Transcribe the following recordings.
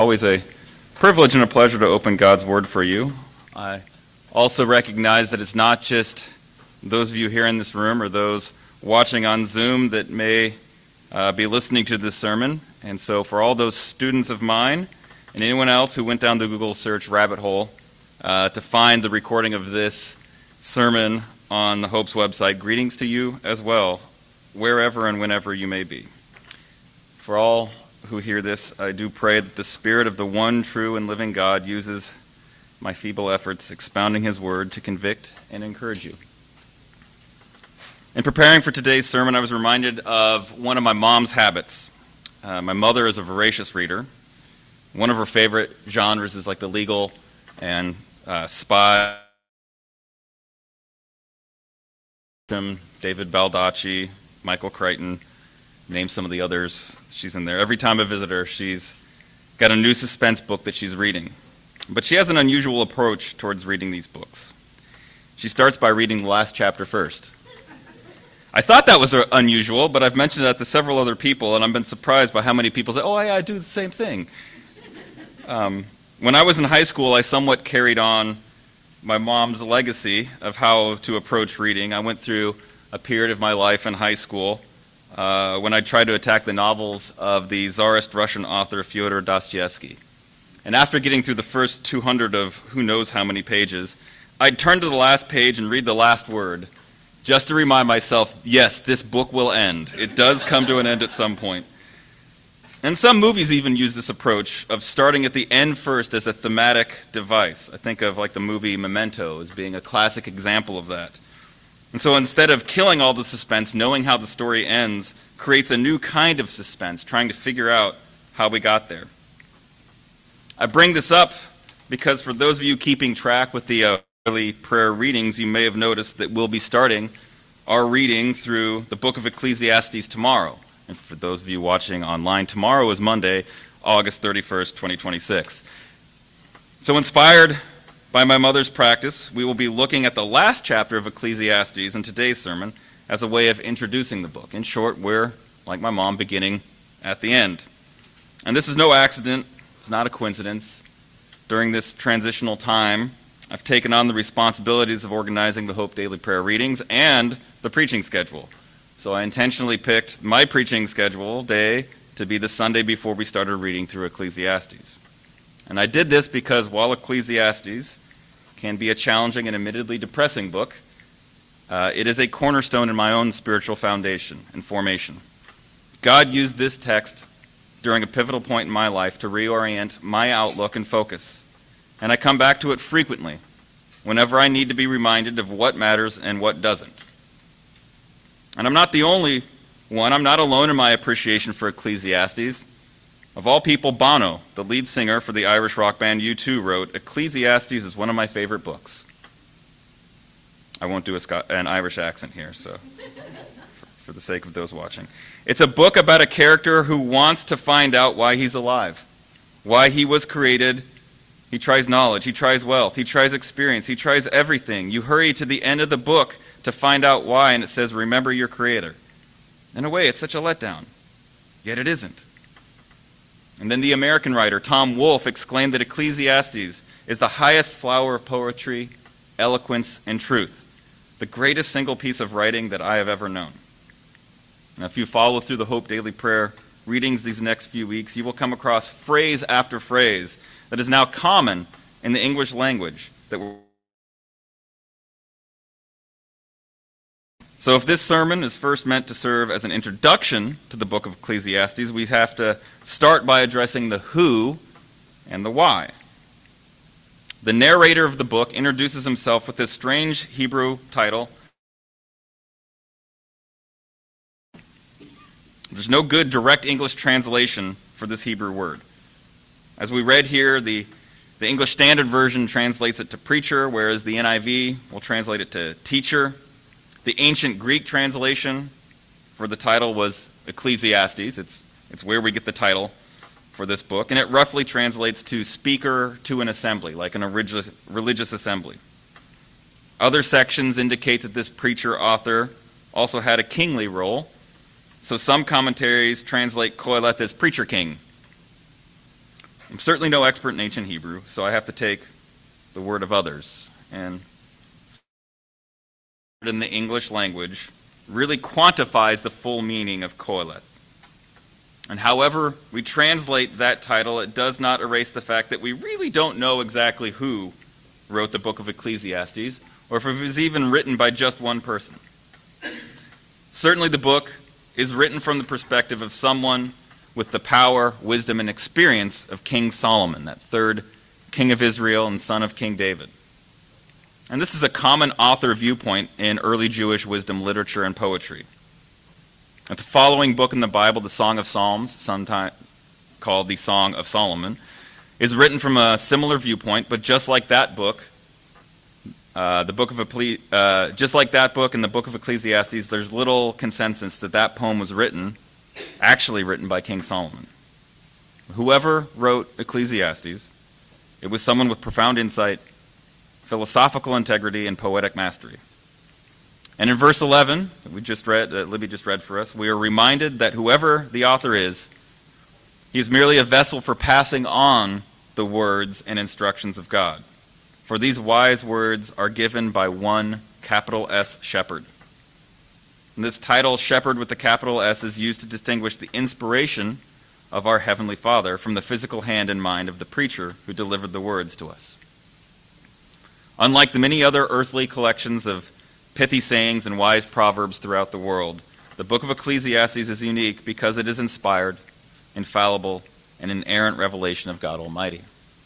Always a privilege and a pleasure to open God's Word for you. I also recognize that it's not just those of you here in this room or those watching on Zoom that may be listening to this sermon. And so for all those students of mine and anyone else who went down the Google search rabbit hole to find the recording of this sermon on the Hope's website, greetings to you as well, wherever and whenever you may be. For all who hear this, I do pray that the Spirit of the one true and living God uses my feeble efforts expounding His Word to convict and encourage you. In preparing for today's sermon, I was reminded of one of my mom's habits. My mother is a voracious reader. One of her favorite genres is like the legal and spy. David Baldacci, Michael Crichton, name some of the others. She's in there. Every time I visit her, she's got a new suspense book that she's reading. But she has an unusual approach towards reading these books. She starts by reading the last chapter first. I thought that was unusual, but I've mentioned that to several other people, and I've been surprised by how many people say, oh, yeah, I do the same thing. When I was in high school, I somewhat carried on my mom's legacy of how to approach reading. I went through a period of my life in high school when I tried to attack the novels of the Tsarist Russian author Fyodor Dostoevsky. And after getting through the first 200 of who knows how many pages, I'd turn to the last page and read the last word, just to remind myself, yes, this book will end. It does come to an end at some point. And some movies even use this approach of starting at the end first as a thematic device. I think of like the movie Memento as being a classic example of that. And so instead of killing all the suspense, knowing how the story ends creates a new kind of suspense, trying to figure out how we got there. I bring this up because for those of you keeping track with the early prayer readings, you may have noticed that we'll be starting our reading through the book of Ecclesiastes tomorrow. And for those of you watching online, tomorrow is Monday, August 31st, 2026. So inspired by my mother's practice, we will be looking at the last chapter of Ecclesiastes in today's sermon as a way of introducing the book. In short, we're, like my mom, beginning at the end. And this is no accident. It's not a coincidence. During this transitional time, I've taken on the responsibilities of organizing the Hope Daily Prayer readings and the preaching schedule. So I intentionally picked my preaching schedule day to be the Sunday before we started reading through Ecclesiastes. And I did this because while Ecclesiastes can be a challenging and admittedly depressing book, it is a cornerstone in my own spiritual foundation and formation. God used this text during a pivotal point in my life to reorient my outlook and focus. And I come back to it frequently whenever I need to be reminded of what matters and what doesn't. And I'm not the only one. I'm not alone in my appreciation for Ecclesiastes. Of all people, Bono, the lead singer for the Irish rock band U2, wrote, Ecclesiastes is one of my favorite books. I won't do an Irish accent here, so for the sake of those watching. It's a book about a character who wants to find out why he's alive, why he was created. He tries knowledge, he tries wealth, he tries experience, he tries everything. You hurry to the end of the book to find out why, and it says, remember your Creator. In a way, it's such a letdown, yet it isn't. And then the American writer Tom Wolfe exclaimed that Ecclesiastes is the highest flower of poetry, eloquence, and truth, the greatest single piece of writing that I have ever known. Now, if you follow through the Hope Daily Prayer readings these next few weeks, you will come across phrase after phrase that is now common in the English language. So if this sermon is first meant to serve as an introduction to the book of Ecclesiastes, we have to start by addressing the who and the why. The narrator of the book introduces himself with this strange Hebrew title. There's no good direct English translation for this Hebrew word. As we read here, the English Standard Version translates it to preacher, whereas the NIV will translate it to teacher. The ancient Greek translation for the title was Ecclesiastes. It's where we get the title for this book, and it roughly translates to speaker to an assembly, like an religious assembly. Other sections indicate that this preacher author also had a kingly role, so some commentaries translate Qoheleth as preacher king. I'm certainly no expert in ancient Hebrew, so I have to take the word of others. And in the English language really quantifies the full meaning of Qoheleth. And however we translate that title, it does not erase the fact that we really don't know exactly who wrote the book of Ecclesiastes, or if it was even written by just one person. Certainly the book is written from the perspective of someone with the power, wisdom, and experience of King Solomon, that third king of Israel and son of King David. And this is a common author viewpoint in early Jewish wisdom literature and poetry. The following book in the Bible, the Song of Psalms, sometimes called the Song of Solomon, is written from a similar viewpoint, but just like that book, just like that book in the book of Ecclesiastes, there's little consensus that that poem was actually written by King Solomon. Whoever wrote Ecclesiastes, it was someone with profound insight, philosophical integrity, and poetic mastery. And in verse 11, that Libby just read for us, we are reminded that whoever the author is, he is merely a vessel for passing on the words and instructions of God. For these wise words are given by one capital S shepherd. And this title, shepherd with the capital S, is used to distinguish the inspiration of our Heavenly Father from the physical hand and mind of the preacher who delivered the words to us. Unlike the many other earthly collections of pithy sayings and wise proverbs throughout the world, the book of Ecclesiastes is unique because it is inspired, infallible, and inerrant revelation of God Almighty.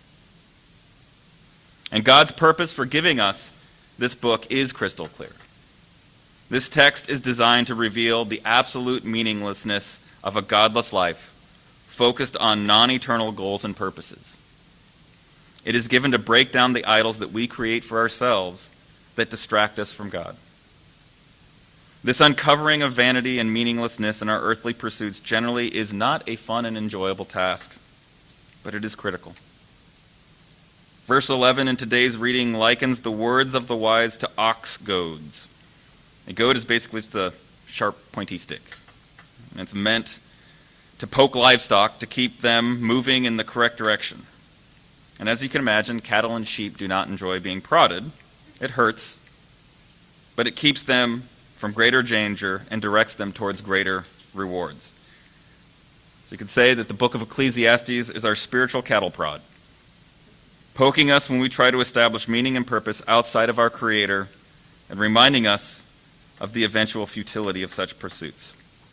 And God's purpose for giving us this book is crystal clear. This text is designed to reveal the absolute meaninglessness of a godless life focused on non-eternal goals and purposes. It is given to break down the idols that we create for ourselves that distract us from God. This uncovering of vanity and meaninglessness in our earthly pursuits generally is not a fun and enjoyable task, but it is critical. Verse 11 in today's reading likens the words of the wise to ox goads. A goad is basically just a sharp, pointy stick. And it's meant to poke livestock to keep them moving in the correct direction. And as you can imagine, cattle and sheep do not enjoy being prodded. It hurts, but it keeps them from greater danger and directs them towards greater rewards. So you could say that the book of Ecclesiastes is our spiritual cattle prod, poking us when we try to establish meaning and purpose outside of our Creator and reminding us of the eventual futility of such pursuits.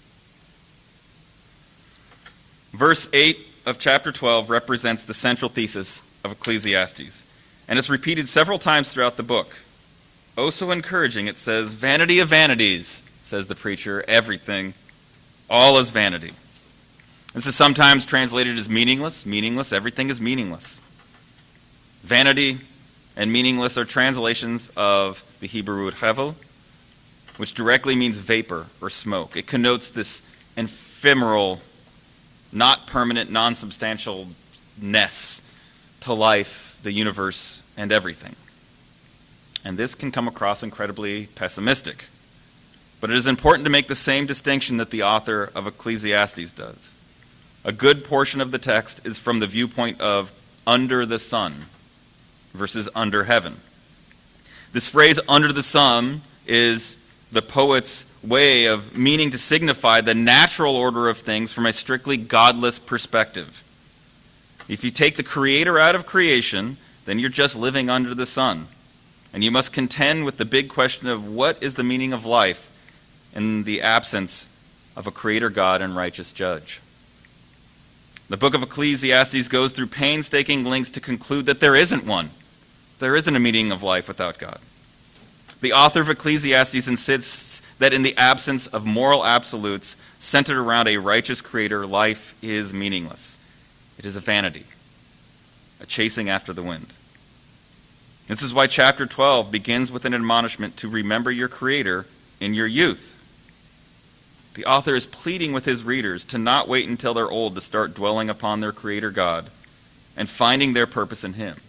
Verse 8 of chapter 12 represents the central thesis of Ecclesiastes, and it's repeated several times throughout the book. Oh, so encouraging. It says, "Vanity of vanities," says the preacher, "everything, all is vanity." This is sometimes translated as meaningless. Meaningless, everything is meaningless. Vanity and meaningless are translations of the Hebrew word hevel, which directly means vapor or smoke. It connotes this ephemeral, not permanent, non-substantialness to life, the universe, and everything. And this can come across incredibly pessimistic. But it is important to make the same distinction that the author of Ecclesiastes does. A good portion of the text is from the viewpoint of under the sun versus under heaven. This phrase, under the sun, is the poet's way of meaning to signify the natural order of things from a strictly godless perspective. If you take the Creator out of creation, then you're just living under the sun. And you must contend with the big question of what is the meaning of life in the absence of a Creator God and righteous judge. The book of Ecclesiastes goes through painstaking lengths to conclude that there isn't one. There isn't a meaning of life without God. The author of Ecclesiastes insists that in the absence of moral absolutes centered around a righteous Creator, life is meaningless. It is a vanity, a chasing after the wind. This is why chapter 12 begins with an admonishment to remember your Creator in your youth. The author is pleading with his readers to not wait until they're old to start dwelling upon their Creator God and finding their purpose in Him.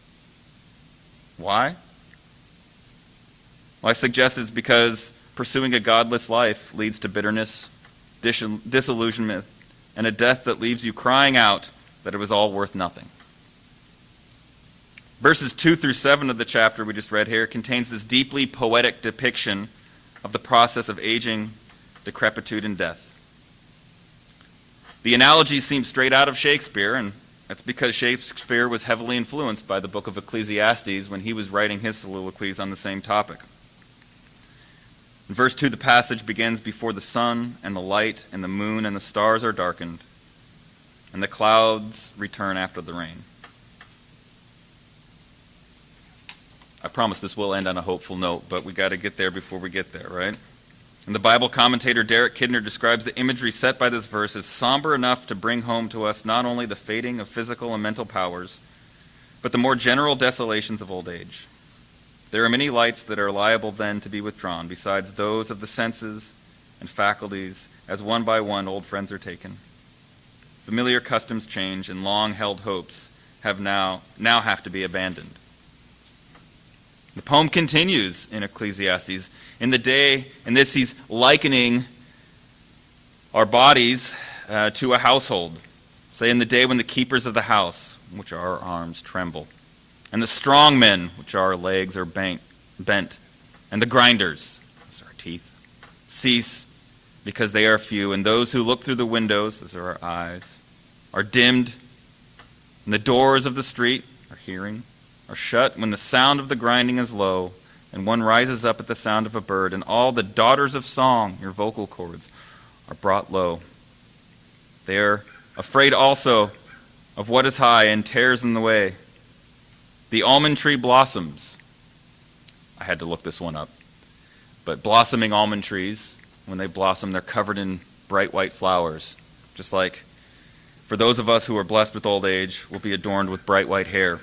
Why? Well, I suggest it's because pursuing a godless life leads to bitterness, disillusionment, and a death that leaves you crying out that it was all worth nothing. Verses 2 through 7 of the chapter we just read here contains this deeply poetic depiction of the process of aging, decrepitude, and death. The analogy seems straight out of Shakespeare, and that's because Shakespeare was heavily influenced by the book of Ecclesiastes when he was writing his soliloquies on the same topic. In verse 2, the passage begins, "Before the sun and the light and the moon and the stars are darkened, and the clouds return after the rain." I promise this will end on a hopeful note, but we got to get there before we get there, right? And the Bible commentator Derek Kidner describes the imagery set by this verse as somber enough to bring home to us not only the fading of physical and mental powers, but the more general desolations of old age. There are many lights that are liable then to be withdrawn, besides those of the senses and faculties, as one by one old friends are taken. Familiar customs change, and long-held hopes now have to be abandoned. The poem continues in Ecclesiastes. In this he's likening our bodies to a household. Say, in the day when the keepers of the house, which are our arms, tremble, and the strong men, which our legs are bent, and the grinders, those are our teeth, cease because they are few, and those who look through the windows, those are our eyes, are dimmed, and the doors of the street, our hearing, are shut when the sound of the grinding is low, and one rises up at the sound of a bird, and all the daughters of song, your vocal cords, are brought low. They are afraid also of what is high and tears in the way. The almond tree blossoms. I had to look this one up. But blossoming almond trees, when they blossom, they're covered in bright white flowers, just like for those of us who are blessed with old age, will be adorned with bright white hair.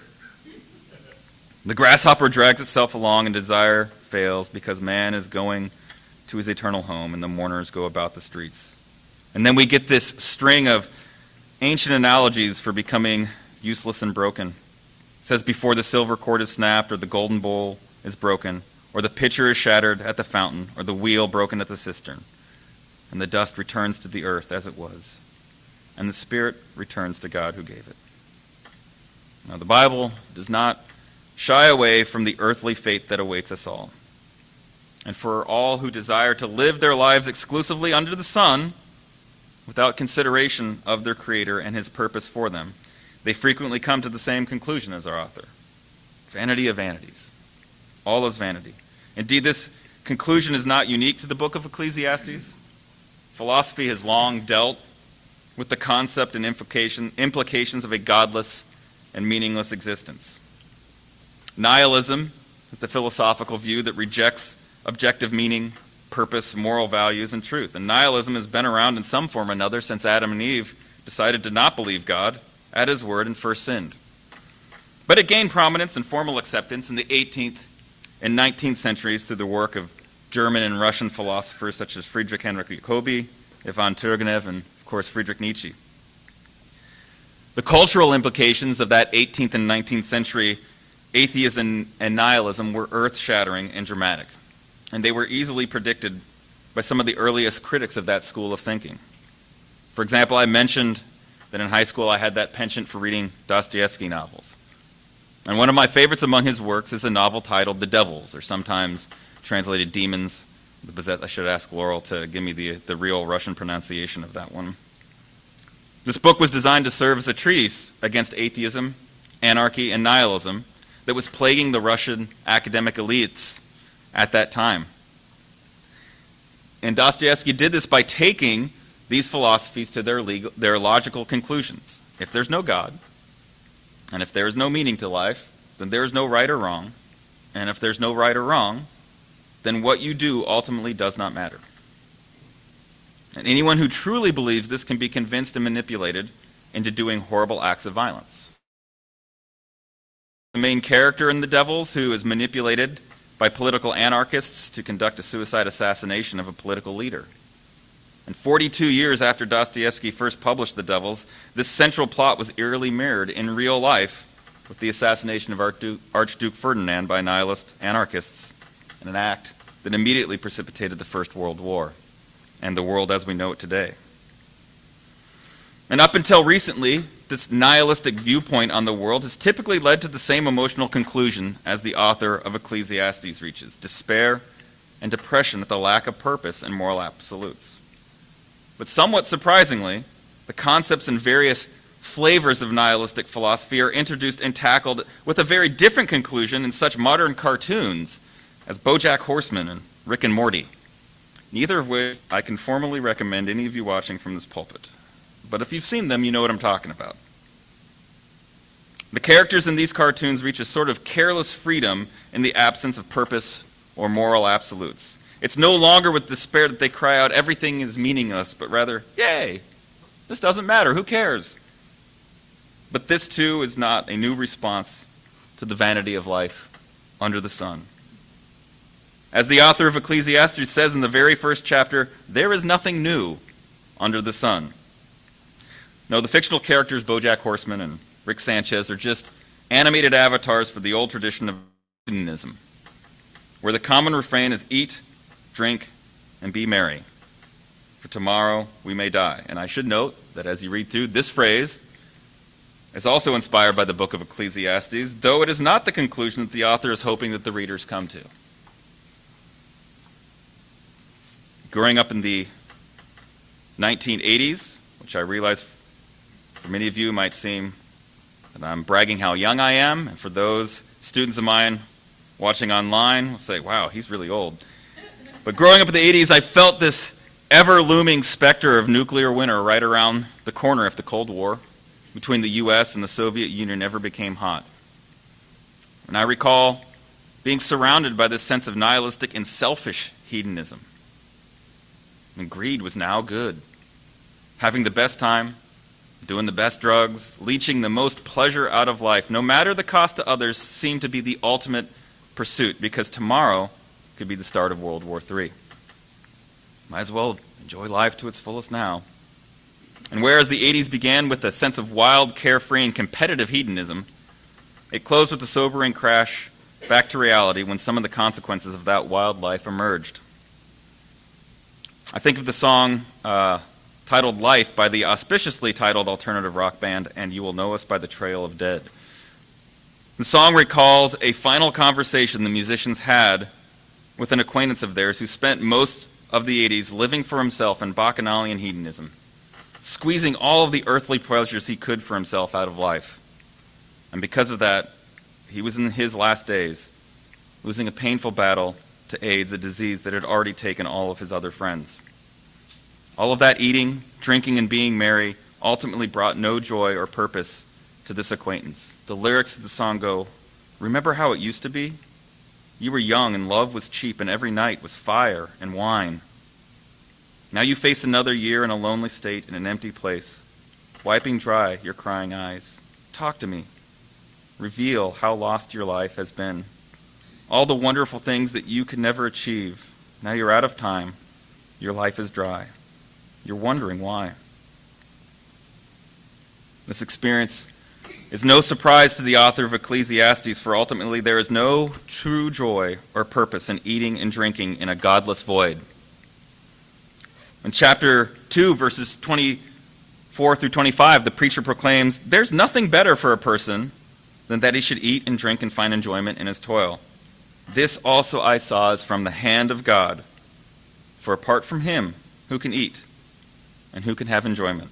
The grasshopper drags itself along, and desire fails because man is going to his eternal home, and the mourners go about the streets. And then we get this string of ancient analogies for becoming useless and broken. It says, before the silver cord is snapped, or the golden bowl is broken, or the pitcher is shattered at the fountain, or the wheel broken at the cistern. And the dust returns to the earth as it was, and the spirit returns to God who gave it. Now, the Bible does not shy away from the earthly fate that awaits us all. And for all who desire to live their lives exclusively under the sun, without consideration of their Creator and His purpose for them, they frequently come to the same conclusion as our author. Vanity of vanities. All is vanity. Indeed, this conclusion is not unique to the book of Ecclesiastes. Philosophy has long dealt with the concept and implications of a godless and meaningless existence. Nihilism is the philosophical view that rejects objective meaning, purpose, moral values, and truth. And nihilism has been around in some form or another since Adam and Eve decided to not believe God at His word and first sinned. But it gained prominence and formal acceptance in the 18th and 19th centuries through the work of German and Russian philosophers such as Friedrich Henrik Jacobi, Ivan Turgenev, and of course Friedrich Nietzsche. The cultural implications of that 18th and 19th century atheism and nihilism were earth-shattering and dramatic, and they were easily predicted by some of the earliest critics of that school of thinking. For example, I mentioned that in high school I had that penchant for reading Dostoevsky novels. And one of my favorites among his works is a novel titled The Devils, or sometimes translated Demons. I should ask Laurel to give me the real Russian pronunciation of that one. This book was designed to serve as a treatise against atheism, anarchy, and nihilism that was plaguing the Russian academic elites at that time. And Dostoevsky did this by taking these philosophies to their logical conclusions. If there's no God, and if there is no meaning to life, then there is no right or wrong. And if there's no right or wrong, then what you do ultimately does not matter. And anyone who truly believes this can be convinced and manipulated into doing horrible acts of violence. The main character in The Devils, who is manipulated by political anarchists to conduct a suicide assassination of a political leader. And 42 years after Dostoevsky first published The Devils, this central plot was eerily mirrored in real life with the assassination of Archduke Ferdinand by nihilist anarchists, in an act that immediately precipitated the First World War and the world as we know it today. And up until recently, this nihilistic viewpoint on the world has typically led to the same emotional conclusion as the author of Ecclesiastes reaches: despair and depression at the lack of purpose and moral absolutes. But somewhat surprisingly, the concepts and various flavors of nihilistic philosophy are introduced and tackled with a very different conclusion in such modern cartoons as BoJack Horseman and Rick and Morty, neither of which I can formally recommend any of you watching from this pulpit. But if you've seen them, you know what I'm talking about. The characters in these cartoons reach a sort of careless freedom in the absence of purpose or moral absolutes. It's no longer with despair that they cry out, everything is meaningless, but rather, yay, this doesn't matter, who cares? But this too is not a new response to the vanity of life under the sun. As the author of Ecclesiastes says in the very first chapter, there is nothing new under the sun. No, the fictional characters BoJack Horseman and Rick Sanchez are just animated avatars for the old tradition of hedonism, where the common refrain is eat, drink, and be merry, for tomorrow we may die. And I should note that as you read through, this phrase is also inspired by the book of Ecclesiastes, though it is not the conclusion that the author is hoping that the readers come to. Growing up in the 1980s, which I realize for many of you might seem that I'm bragging how young I am, and for those students of mine watching online will say, wow, he's really old. But growing up in the 80s, I felt this ever-looming specter of nuclear winter right around the corner if the Cold War between the U.S. and the Soviet Union ever became hot. And I recall being surrounded by this sense of nihilistic and selfish hedonism. And greed was now good. Having the best time, doing the best drugs, leeching the most pleasure out of life, no matter the cost to others, seemed to be the ultimate pursuit, because tomorrow could be the start of World War III. Might as well enjoy life to its fullest now. And whereas the 80s began with a sense of wild, carefree, and competitive hedonism, it closed with a sobering crash back to reality when some of the consequences of that wild life emerged. I think of the song titled Life by the auspiciously titled alternative rock band And You Will Know Us by the Trail of Dead. The song recalls a final conversation the musicians had with an acquaintance of theirs who spent most of the 80s living for himself in bacchanalian hedonism, squeezing all of the earthly pleasures he could for himself out of life. And because of that, he was in his last days, losing a painful battle to AIDS, a disease that had already taken all of his other friends. All of that eating, drinking, and being merry ultimately brought no joy or purpose to this acquaintance. The lyrics of the song go, "Remember how it used to be? You were young and love was cheap and every night was fire and wine. Now you face another year in a lonely state in an empty place, wiping dry your crying eyes. Talk to me. Reveal how lost your life has been. All the wonderful things that you could never achieve. Now you're out of time. Your life is dry. You're wondering why." This experience is no surprise to the author of Ecclesiastes, for ultimately there is no true joy or purpose in eating and drinking in a godless void. In chapter 2, verses 24 through 25, the preacher proclaims, "There's nothing better for a person than that he should eat and drink and find enjoyment in his toil. This also I saw is from the hand of God. For apart from him, who can eat and who can have enjoyment?"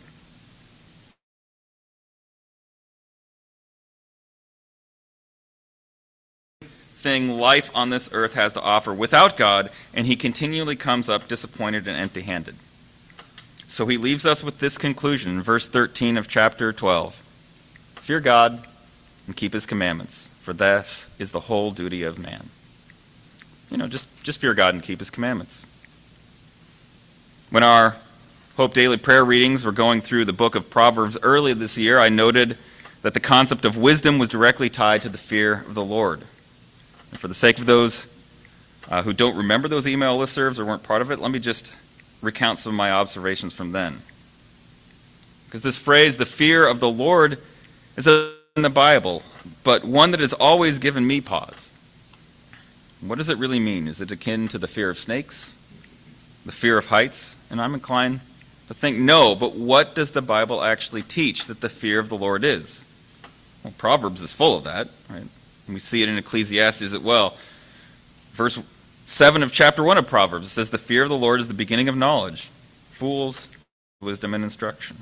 Thing life on this earth has to offer without God, and he continually comes up disappointed and empty-handed. So he leaves us with this conclusion in verse 13 of chapter 12. "Fear God and keep his commandments, for this is the whole duty of man." Just fear God and keep his commandments. When our Hope Daily prayer readings were going through the book of Proverbs early this year, I noted that the concept of wisdom was directly tied to the fear of the Lord. And for the sake of those who don't remember those email listservs or weren't part of it, let me just recount some of my observations from then. Because this phrase, the fear of the Lord, is in the Bible, but one that has always given me pause. What does it really mean? Is it akin to the fear of snakes? The fear of heights? And I'm inclined To think, no, but what does the Bible actually teach that the fear of the Lord is? Well, Proverbs is full of that, right? And we see it in Ecclesiastes as well. Verse 7 of chapter 1 of Proverbs says, the fear of the Lord is the beginning of knowledge. Fools, wisdom and instruction.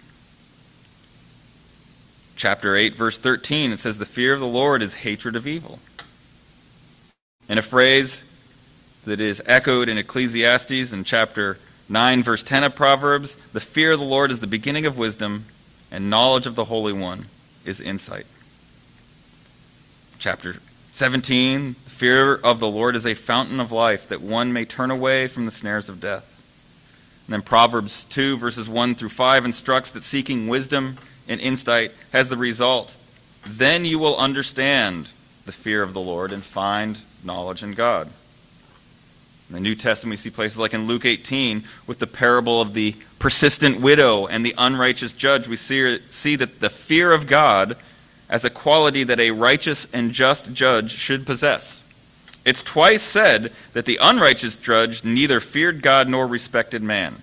Chapter 8, verse 13, it says, the fear of the Lord is hatred of evil. And a phrase that is echoed in Ecclesiastes in chapter 9, verse 10 of Proverbs, the fear of the Lord is the beginning of wisdom, and knowledge of the Holy One is insight. Chapter 17, the fear of the Lord is a fountain of life, that one may turn away from the snares of death. And then Proverbs 2, verses 1 through 5 instructs that seeking wisdom and insight has the result. Then you will understand the fear of the Lord and find knowledge in God. In the New Testament, we see places like in Luke 18, with the parable of the persistent widow and the unrighteous judge, we see that the fear of God as a quality that a righteous and just judge should possess. It's twice said that the unrighteous judge neither feared God nor respected man.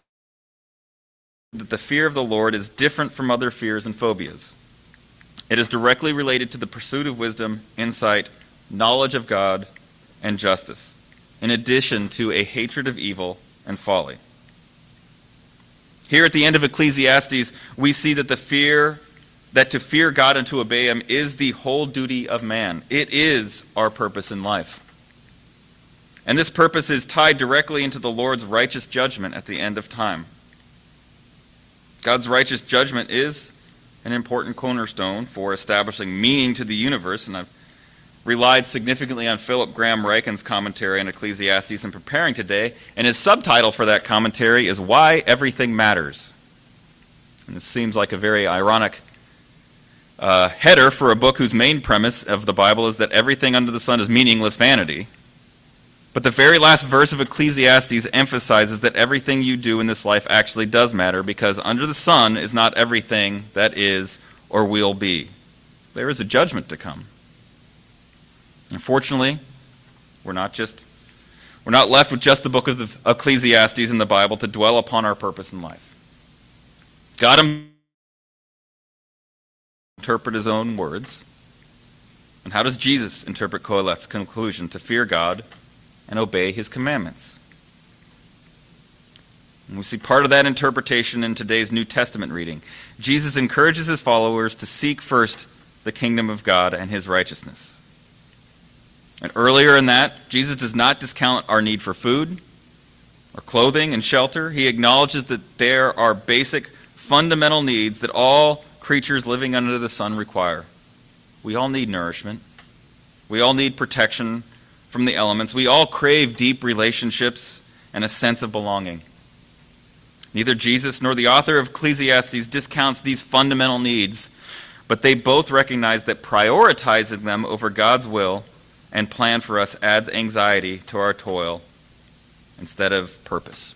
That the fear of the Lord is different from other fears and phobias. It is directly related to the pursuit of wisdom, insight, knowledge of God, and justice, in addition to a hatred of evil and folly. Here at the end of Ecclesiastes, we see that to fear God and to obey Him is the whole duty of man. It is our purpose in life. And this purpose is tied directly into the Lord's righteous judgment at the end of time. God's righteous judgment is an important cornerstone for establishing meaning to the universe, and I've relied significantly on Philip Graham Ryken's commentary on Ecclesiastes in preparing today, and his subtitle for that commentary is Why Everything Matters. And this seems like a very ironic header for a book whose main premise of the Bible is that everything under the sun is meaningless vanity. But the very last verse of Ecclesiastes emphasizes that everything you do in this life actually does matter, because under the sun is not everything that is or will be. There is a judgment to come. Unfortunately, we're not left with just the book of the Ecclesiastes in the Bible to dwell upon our purpose in life. God interpret His own words. And how does Jesus interpret Kohelet's conclusion to fear God and obey His commandments? And we see part of that interpretation in today's New Testament reading. Jesus encourages His followers to seek first the kingdom of God and His righteousness. And earlier in that, Jesus does not discount our need for food or clothing and shelter. He acknowledges that there are basic, fundamental needs that all creatures living under the sun require. We all need nourishment. We all need protection from the elements. We all crave deep relationships and a sense of belonging. Neither Jesus nor the author of Ecclesiastes discounts these fundamental needs, but they both recognize that prioritizing them over God's will and plan for us adds anxiety to our toil instead of purpose.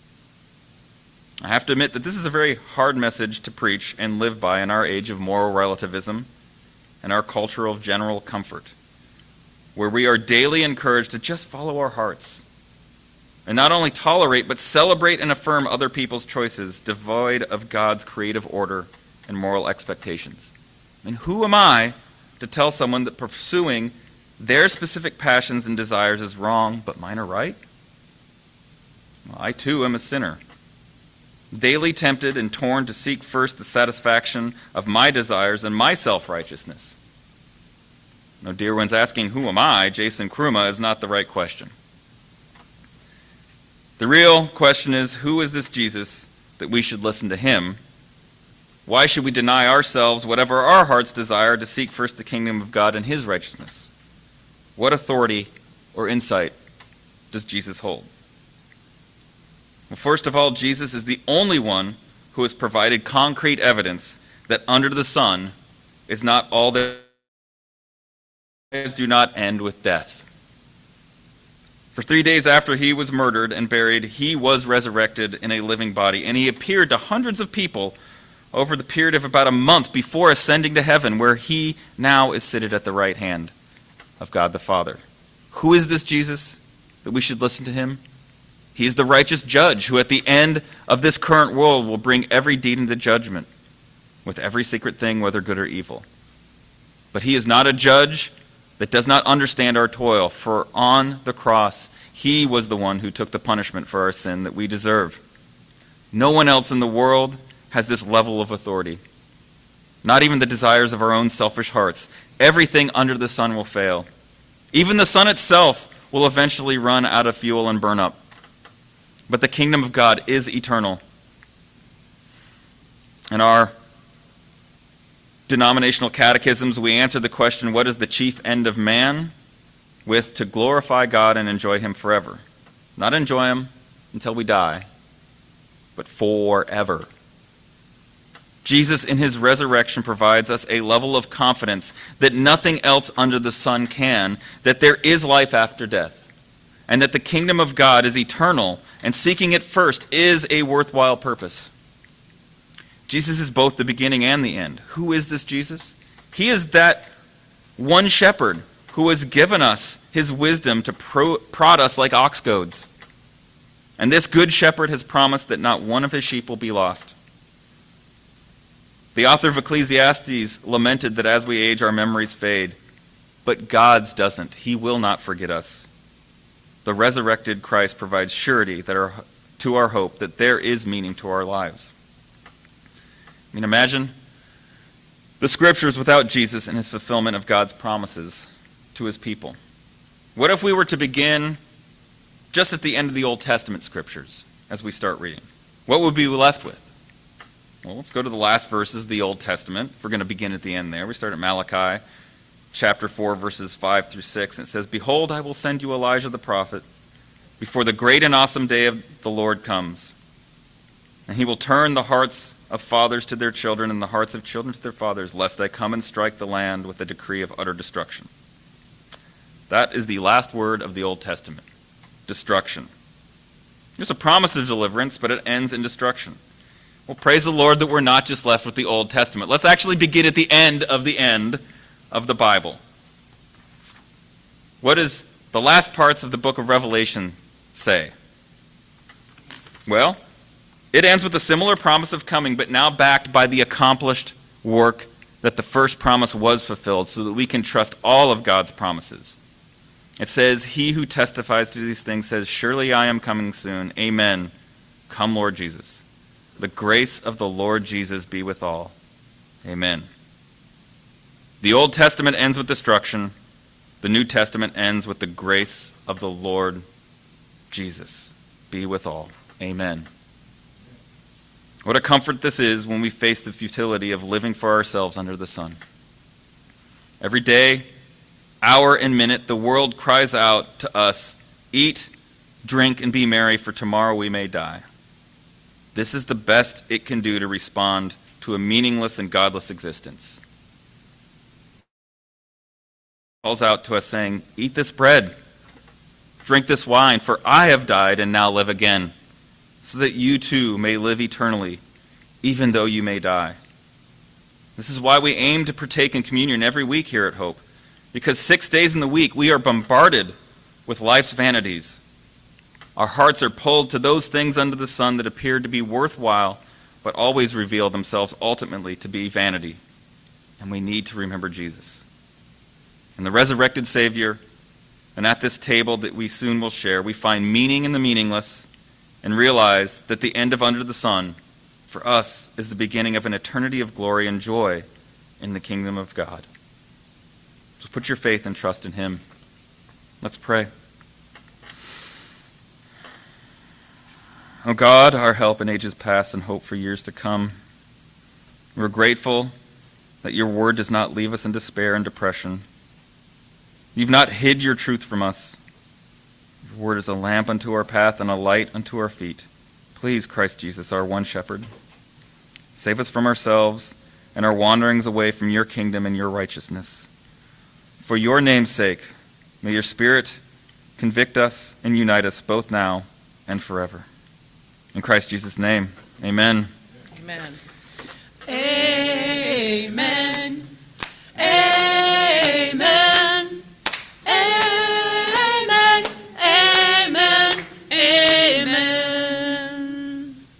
I have to admit that this is a very hard message to preach and live by in our age of moral relativism and our culture of general comfort, where we are daily encouraged to just follow our hearts and not only tolerate but celebrate and affirm other people's choices devoid of God's creative order and moral expectations. And who am I to tell someone that pursuing their specific passions and desires is wrong, but mine are right? Well, I too am a sinner, daily tempted and torn to seek first the satisfaction of my desires and my self-righteousness. No, dear ones, asking who am I, Jason Kruma, is not the right question. The real question is, who is this Jesus that we should listen to Him? Why should we deny ourselves whatever our hearts desire to seek first the kingdom of God and His righteousness? What authority or insight does Jesus hold? Well, first of all, Jesus is the only one who has provided concrete evidence that under the sun is not all that lives do not end with death. For 3 days after He was murdered and buried, He was resurrected in a living body, and He appeared to hundreds of people over the period of about a month before ascending to heaven, where He now is seated at the right hand of God the Father. Who is this Jesus that we should listen to Him? He's the righteous judge who at the end of this current world will bring every deed into judgment with every secret thing, whether good or evil. But he is not a judge that does not understand our toil, for on the cross he was the one who took the punishment for our sin that we deserve. No one else in the world has this level of authority. Not even the desires of our own selfish hearts. Everything under the sun will fail. Even the sun itself will eventually run out of fuel and burn up. But the kingdom of God is eternal. In our denominational catechisms, we answer the question, what is the chief end of man? With to glorify God and enjoy him forever. Not enjoy him until we die, but forever. Jesus in his resurrection provides us a level of confidence that nothing else under the sun can, that there is life after death, and that the kingdom of God is eternal, and seeking it first is a worthwhile purpose. Jesus is both the beginning and the end. Who is this Jesus? He is that one shepherd who has given us his wisdom to prod us like ox goads. And this good shepherd has promised that not one of his sheep will be lost. The author of Ecclesiastes lamented that as we age, our memories fade. But God's doesn't. He will not forget us. The resurrected Christ provides surety to our hope that there is meaning to our lives. I mean, imagine the scriptures without Jesus and his fulfillment of God's promises to his people. What if we were to begin just at the end of the Old Testament scriptures as we start reading? What would we be left with? Well, let's go to the last verses of the Old Testament. If we're going to begin at the end there, we start at Malachi chapter 4, verses 5 through 6. And it says, "Behold, I will send you Elijah the prophet before the great and awesome day of the Lord comes. And he will turn the hearts of fathers to their children and the hearts of children to their fathers, lest I come and strike the land with a decree of utter destruction." That is the last word of the Old Testament. Destruction. There's a promise of deliverance, but it ends in destruction. Well, praise the Lord that we're not just left with the Old Testament. Let's actually begin at the end of the Bible. What does the last parts of the book of Revelation say? Well, it ends with a similar promise of coming, but now backed by the accomplished work that the first promise was fulfilled, so that we can trust all of God's promises. It says, "He who testifies to these things says, surely I am coming soon. Amen. Come, Lord Jesus. The grace of the Lord Jesus be with all. Amen." The Old Testament ends with destruction. The New Testament ends with the grace of the Lord Jesus be with all. Amen. What a comfort this is when we face the futility of living for ourselves under the sun. Every day, hour and minute, the world cries out to us, "Eat, drink, and be merry, for tomorrow we may die." This is the best it can do to respond to a meaningless and godless existence. It calls out to us saying, "Eat this bread, drink this wine, for I have died and now live again, so that you too may live eternally, even though you may die." This is why we aim to partake in communion every week here at Hope, because 6 days in the week we are bombarded with life's vanities. Our hearts are pulled to those things under the sun that appear to be worthwhile, but always reveal themselves ultimately to be vanity. And we need to remember Jesus and the resurrected Savior. And at this table that we soon will share, we find meaning in the meaningless and realize that the end of under the sun for us is the beginning of an eternity of glory and joy in the kingdom of God. So put your faith and trust in him. Let's pray. O God, our help in ages past and hope for years to come, we're grateful that your word does not leave us in despair and depression. You've not hid your truth from us. Your word is a lamp unto our path and a light unto our feet. Please, Christ Jesus, our one shepherd, save us from ourselves and our wanderings away from your kingdom and your righteousness. For your name's sake, may your Spirit convict us and unite us both now and forever. In Christ Jesus' name, amen. Amen.